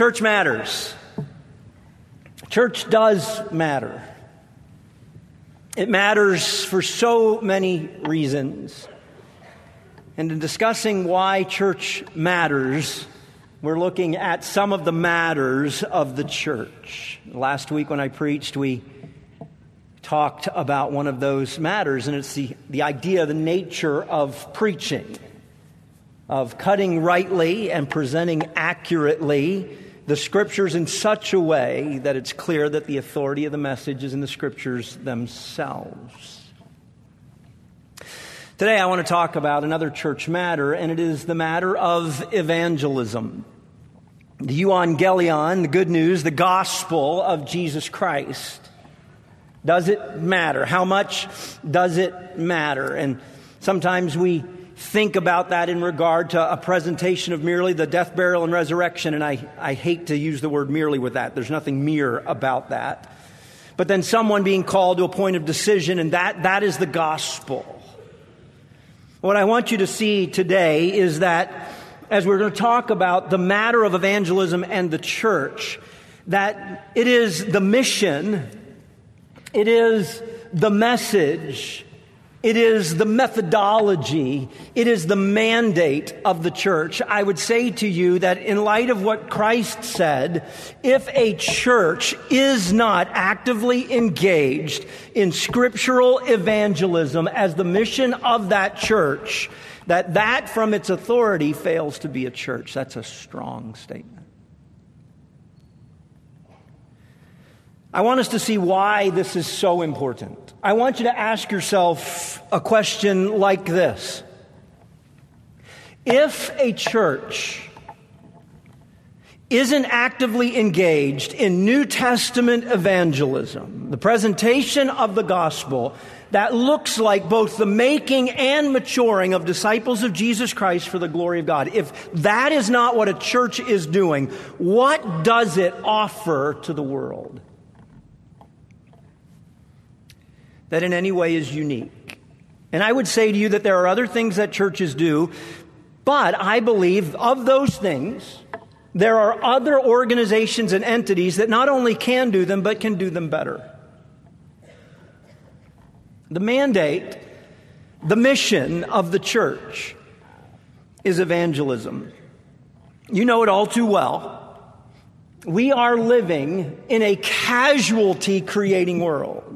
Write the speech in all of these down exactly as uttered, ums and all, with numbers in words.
Church matters. Church does matter. It matters for so many reasons. And in discussing why church matters, we're looking at some of the matters of the church. Last week when I preached, we talked about one of those matters, and it's the, the idea, the nature of preaching, of cutting rightly and presenting accurately the Scriptures in such a way that it's clear that the authority of the message is in the Scriptures themselves. Today I want to talk about another church matter, and it is the matter of evangelism. The euangelion, the good news, the gospel of Jesus Christ. Does it matter? How much does it matter? And sometimes we think about that in regard to a presentation of merely the death, burial, and resurrection. And I, I hate to use the word merely with that. There's nothing mere about that. But then someone being called to a point of decision, and that that is the gospel. What I want you to see today is that as we're going to talk about the matter of evangelism and the church, that it is the mission, it is the message, it is the methodology, it is the mandate of the church. I would say to you that in light of what Christ said, if a church is not actively engaged in scriptural evangelism as the mission of that church, that that from its authority fails to be a church. That's a strong statement. I want us to see why this is so important. I want you to ask yourself a question like this. If a church isn't actively engaged in New Testament evangelism, the presentation of the gospel that looks like both the making and maturing of disciples of Jesus Christ for the glory of God, if that is not what a church is doing, what does it offer to the world that in any way is unique? And I would say to you that there are other things that churches do, but I believe of those things, there are other organizations and entities that not only can do them, but can do them better. The mandate, the mission of the church is evangelism. You know it all too well. We are living in a casualty-creating world.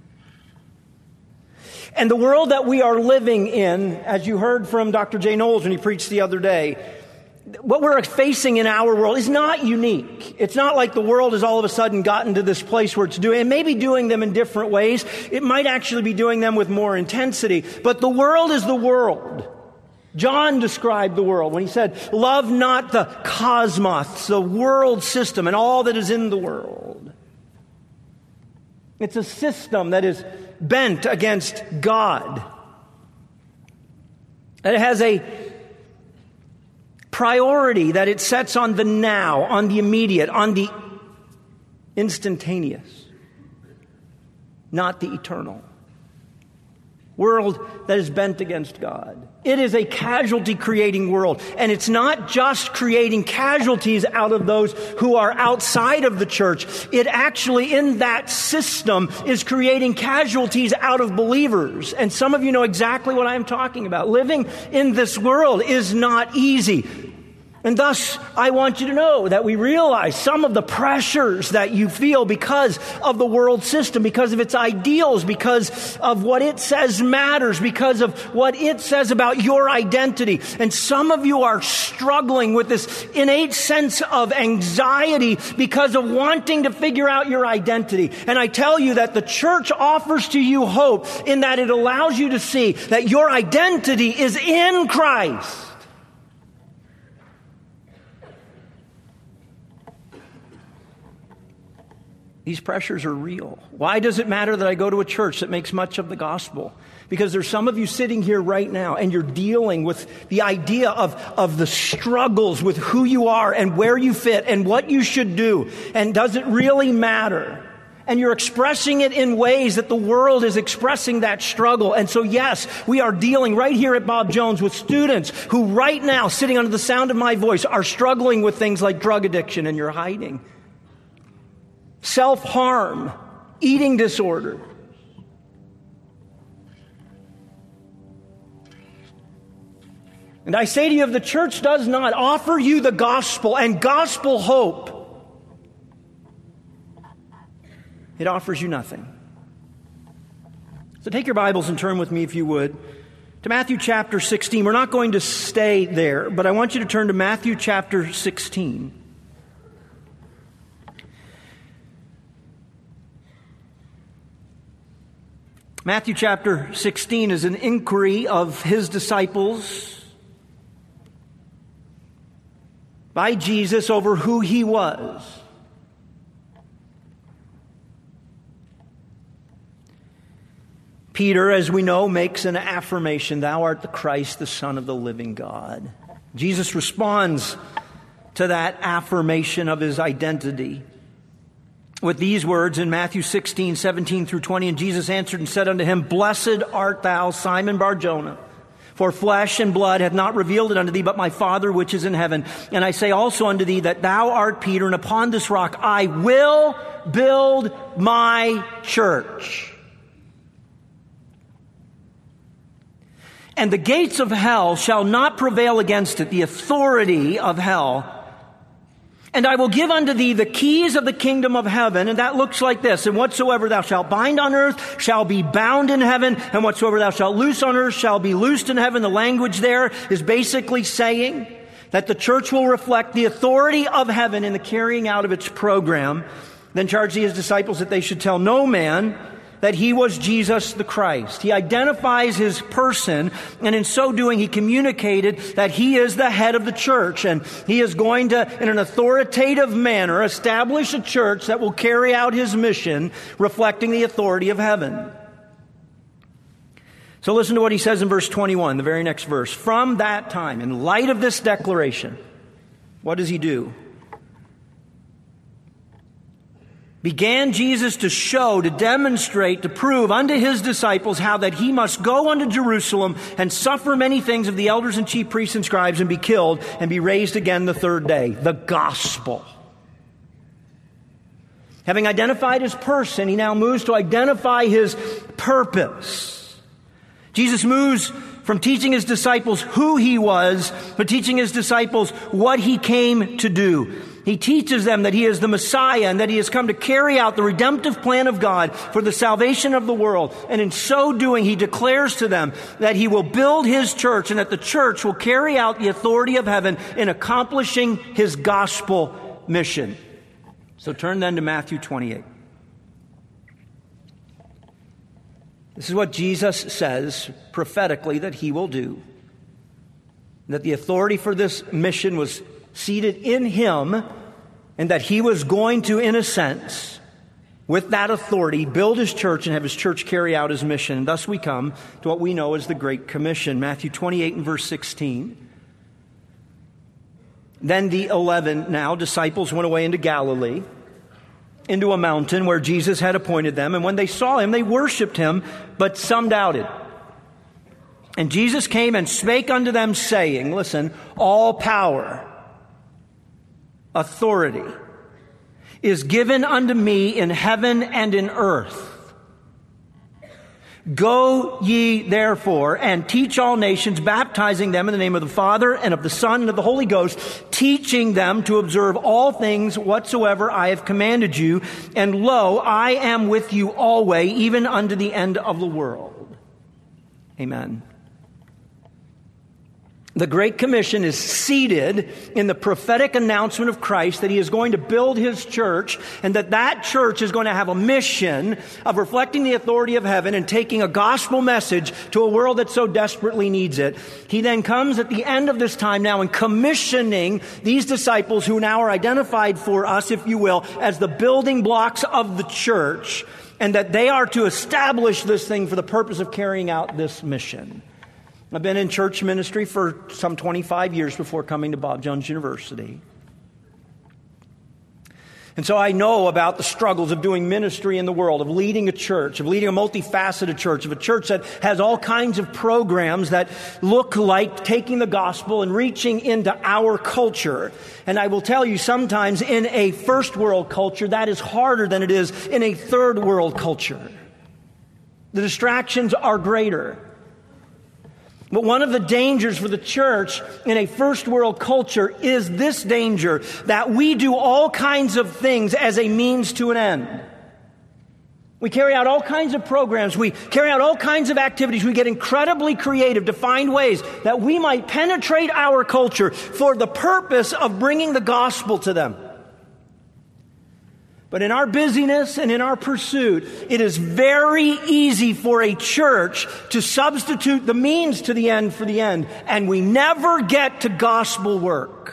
And the world that we are living in, as you heard from Doctor Jay Knowles when he preached the other day, what we're facing in our world is not unique. It's not like the world has all of a sudden gotten to this place where it's doing, it may be doing them in different ways. It might actually be doing them with more intensity. But the world is the world. John described the world when he said, love not the cosmos, the world system, and all that is in the world. It's a system that is bent against God. And it has a priority that it sets on the now, on the immediate, on the instantaneous, not the eternal. World that is bent against God. It is a casualty-creating world. And it's not just creating casualties out of those who are outside of the church. It actually, in that system, is creating casualties out of believers. And some of you know exactly what I'm talking about. Living in this world is not easy. And thus, I want you to know that we realize some of the pressures that you feel because of the world system, because of its ideals, because of what it says matters, because of what it says about your identity. And some of you are struggling with this innate sense of anxiety because of wanting to figure out your identity. And I tell you that the church offers to you hope in that it allows you to see that your identity is in Christ. These pressures are real. Why does it matter that I go to a church that makes much of the gospel? Because there's some of you sitting here right now and you're dealing with the idea of, of the struggles with who you are and where you fit and what you should do. And does it really matter? And you're expressing it in ways that the world is expressing that struggle. And so, yes, we are dealing right here at Bob Jones with students who right now, sitting under the sound of my voice, are struggling with things like drug addiction, and you're hiding. Self-harm, eating disorder. And I say to you, if the church does not offer you the gospel and gospel hope, it offers you nothing. So take your Bibles and turn with me, if you would, to Matthew chapter sixteen. We're not going to stay there, but I want you to turn to Matthew chapter sixteen. Matthew chapter sixteen is an inquiry of his disciples by Jesus over who he was. Peter, as we know, makes an affirmation, "Thou art the Christ, the Son of the living God." Jesus responds to that affirmation of his identity with these words in Matthew sixteen, seventeen through twenty. "And Jesus answered and said unto him, Blessed art thou, Simon Bar-Jonah, for flesh and blood hath not revealed it unto thee, but my Father which is in heaven. And I say also unto thee that thou art Peter, and upon this rock I will build my church. And the gates of hell shall not prevail against it," the authority of hell. "And I will give unto thee the keys of the kingdom of heaven." And that looks like this: "And whatsoever thou shalt bind on earth shall be bound in heaven, and whatsoever thou shalt loose on earth shall be loosed in heaven." The language there is basically saying that the church will reflect the authority of heaven in the carrying out of its program. Then charged he his disciples that they should tell no man that he was Jesus the Christ. He identifies his person, and in so doing he communicated that he is the head of the church, and he is going to, in an authoritative manner, establish a church that will carry out his mission, reflecting the authority of heaven. So listen to what he says in verse twenty-one, the very next verse. "From that time, in light of this declaration," what does he do? "Began Jesus to show, to demonstrate, to prove unto his disciples how that he must go unto Jerusalem and suffer many things of the elders and chief priests and scribes and be killed and be raised again the third day." The gospel. Having identified his person, he now moves to identify his purpose. Jesus moves from teaching his disciples who he was, but teaching his disciples what he came to do. He teaches them that he is the Messiah and that he has come to carry out the redemptive plan of God for the salvation of the world. And in so doing, he declares to them that he will build his church and that the church will carry out the authority of heaven in accomplishing his gospel mission. So turn then to Matthew twenty-eight. This is what Jesus says prophetically that he will do. That the authority for this mission was seated in him, and that he was going to, in a sense, with that authority, build his church and have his church carry out his mission. And thus we come to what we know as the Great Commission. Matthew twenty-eight and verse sixteen. "Then the eleven now disciples went away into Galilee, into a mountain where Jesus had appointed them. And when they saw him, they worshipped him, but some doubted. And Jesus came and spake unto them, saying," listen, "all power, authority, is given unto me in heaven and in earth. Go ye therefore and teach all nations, baptizing them in the name of the Father and of the Son and of the Holy Ghost, teaching them to observe all things whatsoever I have commanded you. And lo, I am with you always, even unto the end of the world." Amen. The Great Commission is seated in the prophetic announcement of Christ that he is going to build his church, and that that church is going to have a mission of reflecting the authority of heaven and taking a gospel message to a world that so desperately needs it. He then comes at the end of this time now and commissioning these disciples who now are identified for us, if you will, as the building blocks of the church, and that they are to establish this thing for the purpose of carrying out this mission. I've been in church ministry for some twenty-five years before coming to Bob Jones University. And so I know about the struggles of doing ministry in the world, of leading a church, of leading a multifaceted church, of a church that has all kinds of programs that look like taking the gospel and reaching into our culture. And I will tell you, sometimes in a first world culture, that is harder than it is in a third world culture. The distractions are greater. But one of the dangers for the church in a first world culture is this danger, that we do all kinds of things as a means to an end. We carry out all kinds of programs. We carry out all kinds of activities. We get incredibly creative to find ways that we might penetrate our culture for the purpose of bringing the gospel to them. But in our busyness and in our pursuit, it is very easy for a church to substitute the means to the end for the end, and we never get to gospel work.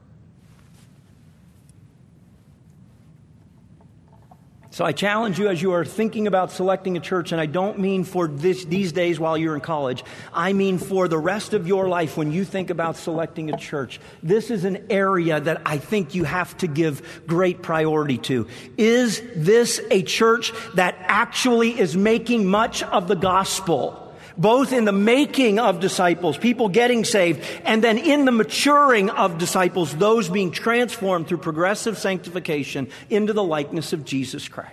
So I challenge you as you are thinking about selecting a church, and I don't mean for this, these days while you're in college. I mean for the rest of your life when you think about selecting a church. This is an area that I think you have to give great priority to. Is this a church that actually is making much of the gospel? Both in the making of disciples, people getting saved, and then in the maturing of disciples, those being transformed through progressive sanctification into the likeness of Jesus Christ.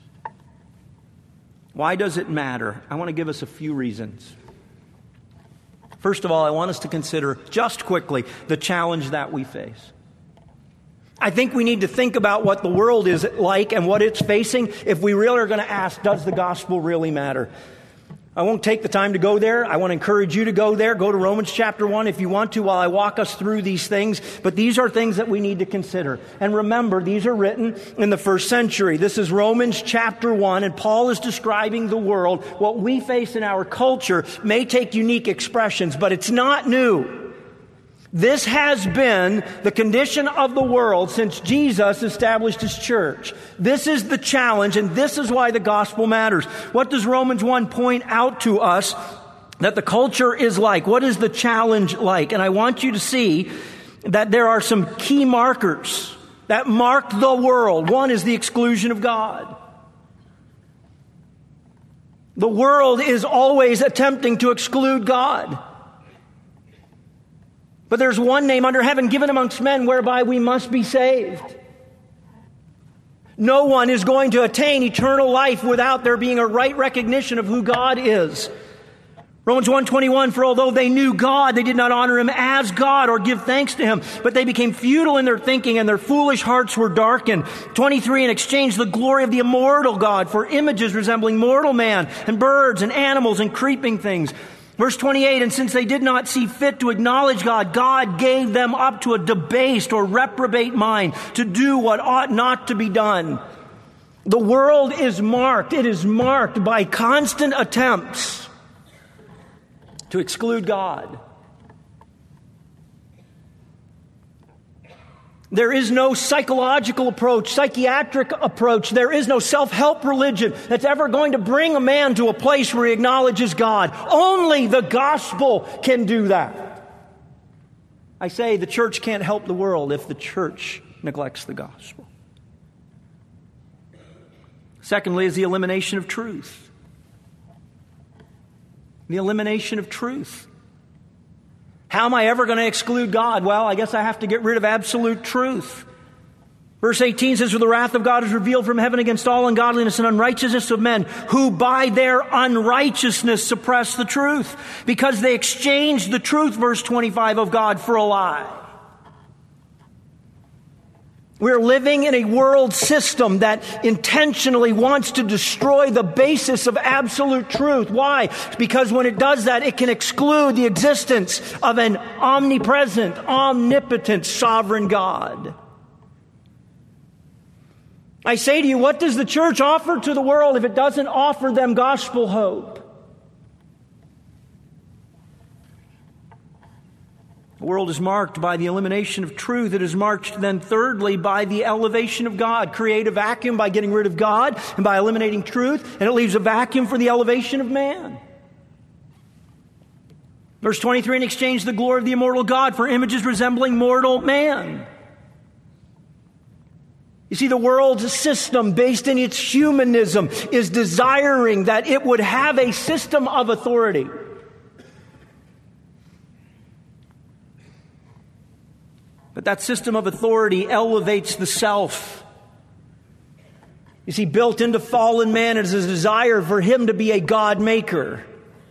Why does it matter? I want to give us a few reasons. First of all, I want us to consider, just quickly, the challenge that we face. I think we need to think about what the world is like and what it's facing if we really are going to ask, does the gospel really matter? I won't take the time to go there. I want to encourage you to go there. Go to Romans chapter one if you want to while I walk us through these things. But these are things that we need to consider. And remember, these are written in the first century. This is Romans chapter one, and Paul is describing the world. What we face in our culture may take unique expressions, but it's not new. This has been the condition of the world since Jesus established His church. This is the challenge, and this is why the gospel matters. What does Romans one point out to us that the culture is like? What is the challenge like? And I want you to see that there are some key markers that mark the world. One is the exclusion of God. The world is always attempting to exclude God. But there's one name under heaven given amongst men whereby we must be saved. No one is going to attain eternal life without there being a right recognition of who God is. Romans one twenty-one, for although they knew God, they did not honor Him as God or give thanks to Him, but they became futile in their thinking and their foolish hearts were darkened. twenty-three, and exchanged the glory of the immortal God for images resembling mortal man and birds and animals and creeping things. Verse twenty-eight, and since they did not see fit to acknowledge God, God gave them up to a debased or reprobate mind to do what ought not to be done. The world is marked, it is marked by constant attempts to exclude God. There is no psychological approach, psychiatric approach. There is no self-help religion that's ever going to bring a man to a place where he acknowledges God. Only the gospel can do that. I say the church can't help the world if the church neglects the gospel. Secondly is the elimination of truth. The elimination of truth. How am I ever going to exclude God? Well, I guess I have to get rid of absolute truth. Verse eighteen says, for the wrath of God is revealed from heaven against all ungodliness and unrighteousness of men, who by their unrighteousness suppress the truth, because they exchanged the truth, verse twenty-five, of God for a lie. We're living in a world system that intentionally wants to destroy the basis of absolute truth. Why? Because when it does that, it can exclude the existence of an omnipresent, omnipotent, sovereign God. I say to you, what does the church offer to the world if it doesn't offer them gospel hope? The world is marked by the elimination of truth. It is marked then thirdly by the elevation of God. Create a vacuum by getting rid of God and by eliminating truth, and it leaves a vacuum for the elevation of man. Verse twenty-three, and exchange the glory of the immortal God for images resembling mortal man. You see, the world's system, based in its humanism, is desiring that it would have a system of authority. But that system of authority elevates the self. You see, built into fallen man is a desire for him to be a God maker.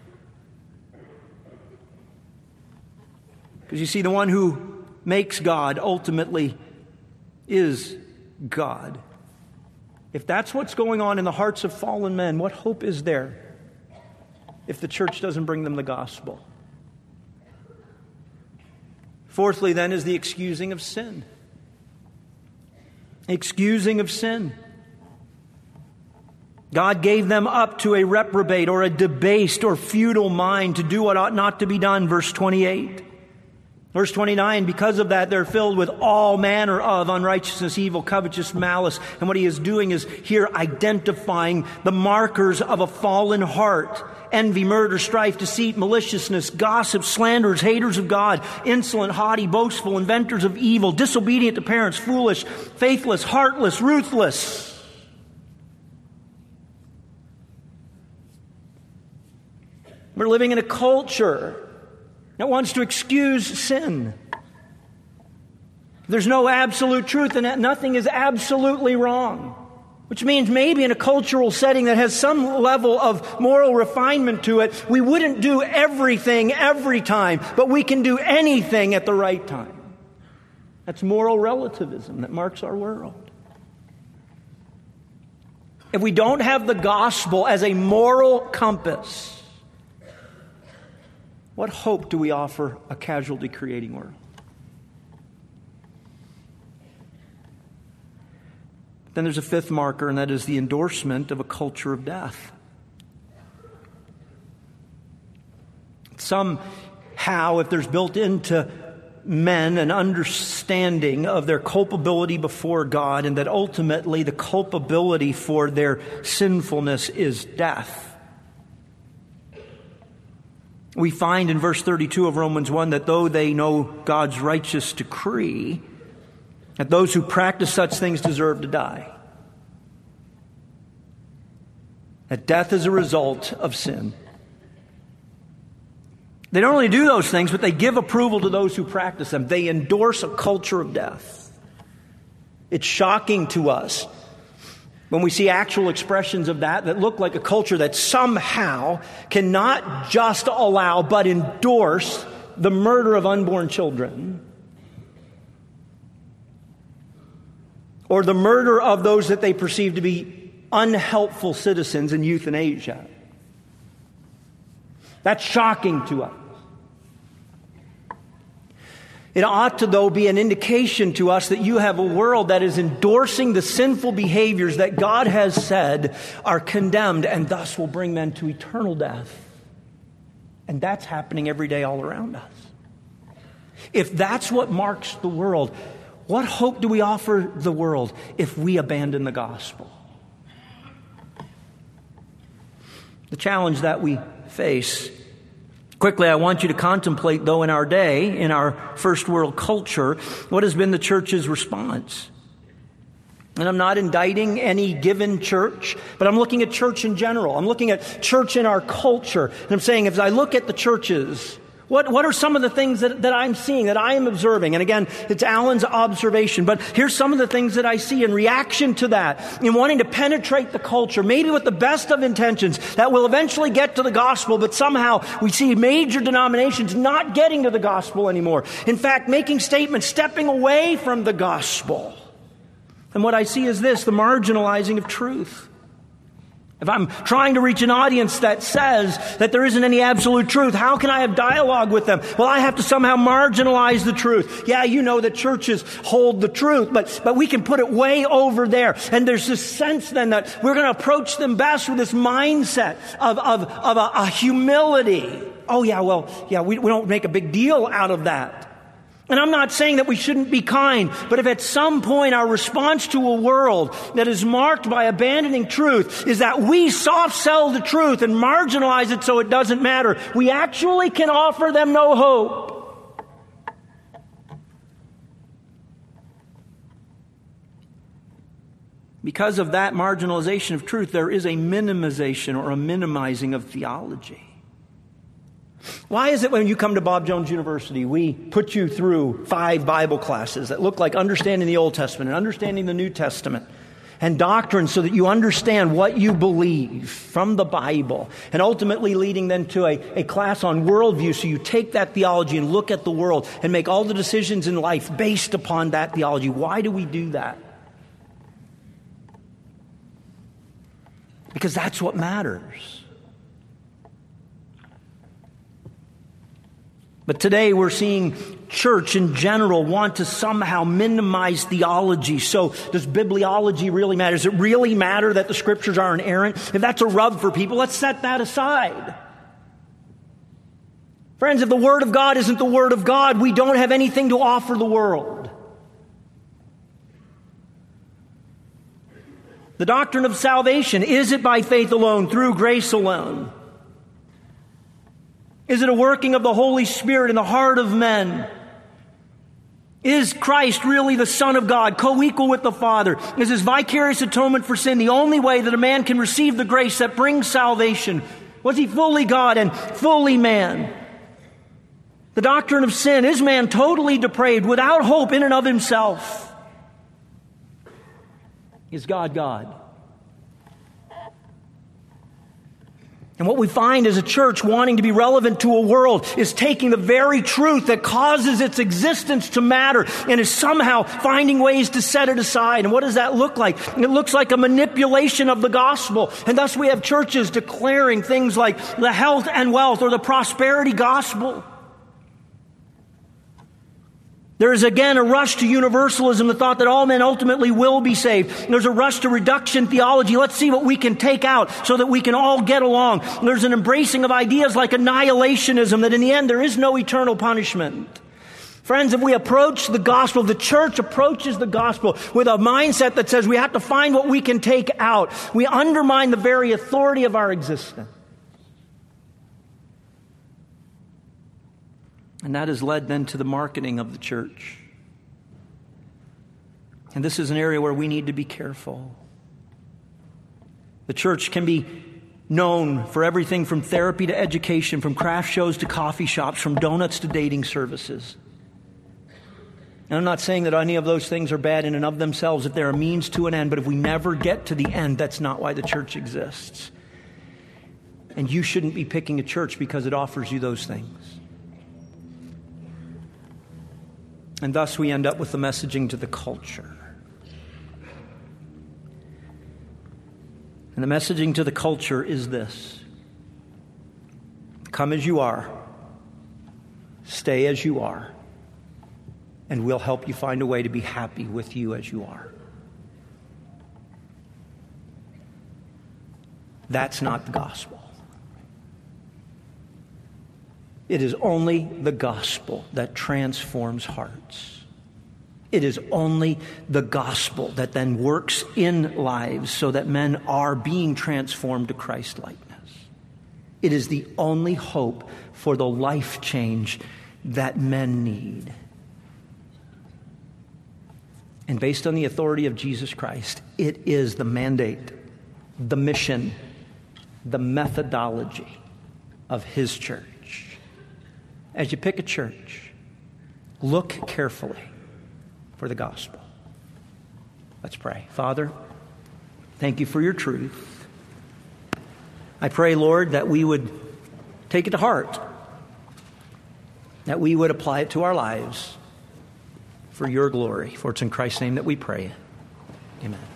Because you see, the one who makes God ultimately is God. If that's what's going on in the hearts of fallen men, what hope is there if the church doesn't bring them the gospel? Fourthly, then, is the excusing of sin. Excusing of sin. God gave them up to a reprobate or a debased or futile mind to do what ought not to be done, verse twenty-eight. Verse twenty-nine, because of that, they're filled with all manner of unrighteousness, evil, covetous, malice. And what he is doing is here identifying the markers of a fallen heart. Envy, murder, strife, deceit, maliciousness, gossip, slanderers, haters of God, insolent, haughty, boastful, inventors of evil, disobedient to parents, foolish, faithless, heartless, ruthless. We're living in a culture that wants to excuse sin. There's no absolute truth in that. Nothing is absolutely wrong. Which means maybe in a cultural setting that has some level of moral refinement to it, we wouldn't do everything every time, but we can do anything at the right time. That's moral relativism that marks our world. If we don't have the gospel as a moral compass, what hope do we offer a casualty-creating world? Then there's a fifth marker, and that is the endorsement of a culture of death. Somehow, if there's built into men an understanding of their culpability before God, and that ultimately the culpability for their sinfulness is death, we find in verse thirty-two of Romans one that though they know God's righteous decree, that those who practice such things deserve to die. That death is a result of sin. They don't only do those things, but they give approval to those who practice them. They endorse a culture of death. It's shocking to us when we see actual expressions of that that look like a culture that somehow cannot just allow but endorse the murder of unborn children, or the murder of those that they perceive to be unhelpful citizens in euthanasia. That's shocking to us. It ought to, though, be an indication to us that you have a world that is endorsing the sinful behaviors that God has said are condemned and thus will bring men to eternal death. And that's happening every day all around us. If that's what marks the world, what hope do we offer the world if we abandon the gospel? The challenge that we face. Quickly, I want you to contemplate, though, in our day, in our first world culture, what has been the church's response. And I'm not indicting any given church, but I'm looking at church in general. I'm looking at church in our culture. And I'm saying, as I look at the churches, What, what are some of the things that, that I'm seeing, that I am observing? And again, it's Alan's observation, but here's some of the things that I see in reaction to that, in wanting to penetrate the culture, maybe with the best of intentions, that will eventually get to the gospel, but somehow we see major denominations not getting to the gospel anymore. In fact, making statements, stepping away from the gospel. And what I see is this, the marginalizing of truth. If I'm trying to reach an audience that says that there isn't any absolute truth, how can I have dialogue with them? Well, I have to somehow marginalize the truth. Yeah, you know that churches hold the truth, but, but we can put it way over there. And there's this sense then that we're going to approach them best with this mindset of, of, of a, a humility. Oh yeah, well, yeah, we, we don't make a big deal out of that. And I'm not saying that we shouldn't be kind, but if at some point our response to a world that is marked by abandoning truth is that we soft sell the truth and marginalize it so it doesn't matter, we actually can offer them no hope. Because of that marginalization of truth, there is a minimization or a minimizing of theology. Why is it when you come to Bob Jones University, we put you through five Bible classes that look like understanding the Old Testament and understanding the New Testament and doctrine so that you understand what you believe from the Bible, and ultimately leading then to a, a class on worldview so you take that theology and look at the world and make all the decisions in life based upon that theology? Why do we do that? Because that's what matters. But today we're seeing church in general want to somehow minimize theology. So does bibliology really matter? Does it really matter that the scriptures are inerrant? If that's a rub for people, let's set that aside. Friends, if the Word of God isn't the Word of God, we don't have anything to offer the world. The doctrine of salvation, is it by faith alone, through grace alone? Is it a working of the Holy Spirit in the heart of men? Is Christ really the Son of God, co-equal with the Father? Is His vicarious atonement for sin the only way that a man can receive the grace that brings salvation? Was He fully God and fully man? The doctrine of sin, is man totally depraved, without hope in and of himself? Is God God? And what we find as a church wanting to be relevant to a world is taking the very truth that causes its existence to matter and is somehow finding ways to set it aside. And what does that look like? It looks like a manipulation of the gospel. And thus we have churches declaring things like the health and wealth or the prosperity gospel. There is again a rush to universalism, the thought that all men ultimately will be saved. There's a rush to reduction theology. Let's see what we can take out so that we can all get along. There's an embracing of ideas like annihilationism, that in the end there is no eternal punishment. Friends, if we approach the gospel, the church approaches the gospel with a mindset that says we have to find what we can take out, we undermine the very authority of our existence. And that has led then to the marketing of the church. And this is an area where we need to be careful. The church can be known for everything from therapy to education, from craft shows to coffee shops, from donuts to dating services. And I'm not saying that any of those things are bad in and of themselves if they're a means to an end, but if we never get to the end, that's not why the church exists. And you shouldn't be picking a church because it offers you those things. And thus we end up with the messaging to the culture. And the messaging to the culture is this: come as you are, stay as you are, and we'll help you find a way to be happy with you as you are. That's not the gospel. It is only the gospel that transforms hearts. It is only the gospel that then works in lives so that men are being transformed to Christ-likeness. It is the only hope for the life change that men need. And based on the authority of Jesus Christ, it is the mandate, the mission, the methodology of His church. As you pick a church, look carefully for the gospel. Let's pray. Father, thank you for your truth. I pray, Lord, that we would take it to heart, that we would apply it to our lives for your glory. For it's in Christ's name that we pray. Amen.